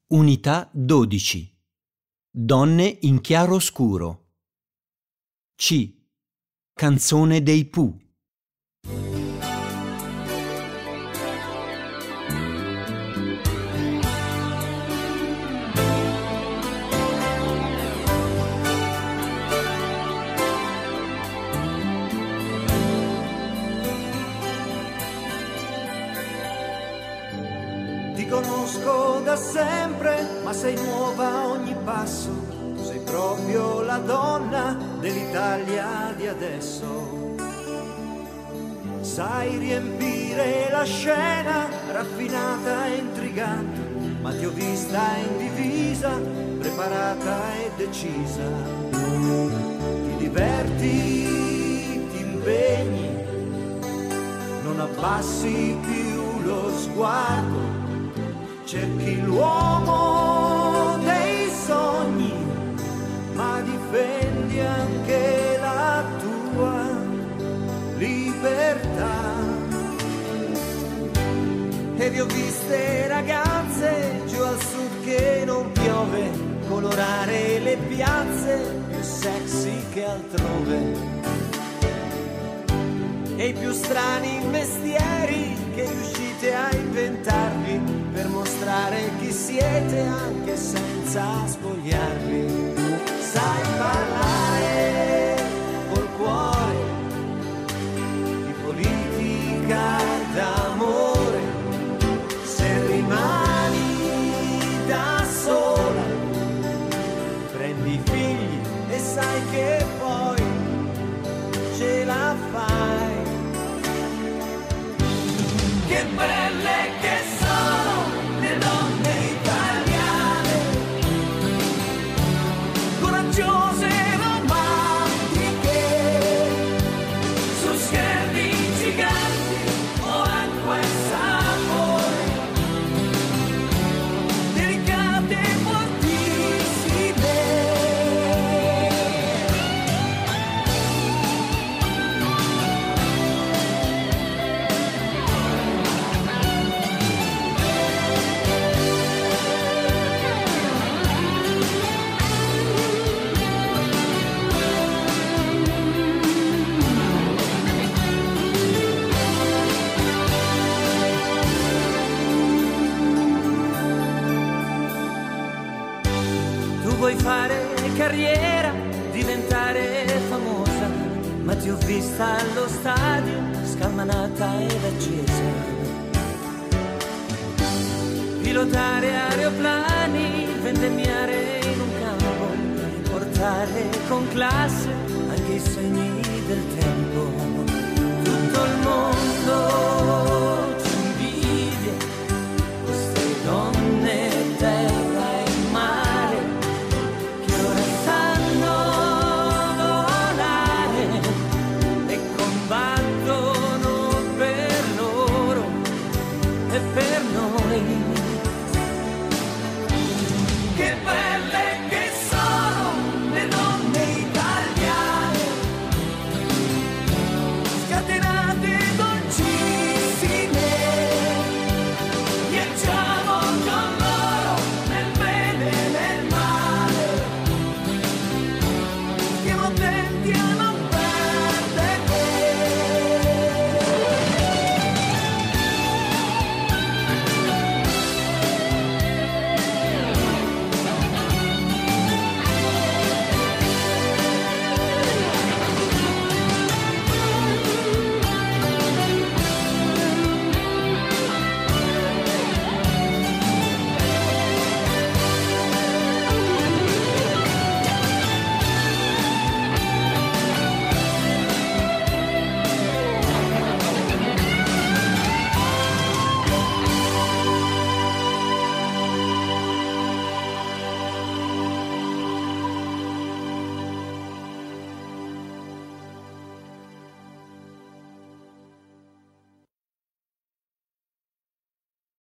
Unità 12. Donne in chiaroscuro. C. Canzone dei Pooh. Ti conosco da sempre, ma sei nuova a ogni passo. Tu sei proprio la donna dell'Italia di adesso. Sai riempire la scena, raffinata e intrigante, ma ti ho vista in divisa, preparata e decisa. Ti diverti, ti impegni, non abbassi più lo sguardo. Cerchi l'uomo dei sogni, ma difendi anche la tua libertà. E vi ho viste ragazze giù al sud che non piove, colorare le piazze più sexy che altrove. E i più strani mestieri che riuscite a inventarvi per mostrare chi siete anche senza spogliarvi. Sai parlare col cuore di politica e d'amore. Se rimani da sola, prendi i figli e sai che poi ce la fai. Che belle che sono le donne italiane, coraggiose e romantiche, su schermi giganti o acqua e sapore, delicate e fortissime. Vuoi fare carriera, diventare famosa, ma ti ho vista allo stadio, scalmanata ed accesa. Pilotare aeroplani, vendemmiare in un campo, portare con classe anche i segni del tempo. Tutto il mondo ci invidia, queste donne terra e mare, che ora sanno volare e combattono per loro e per noi. Che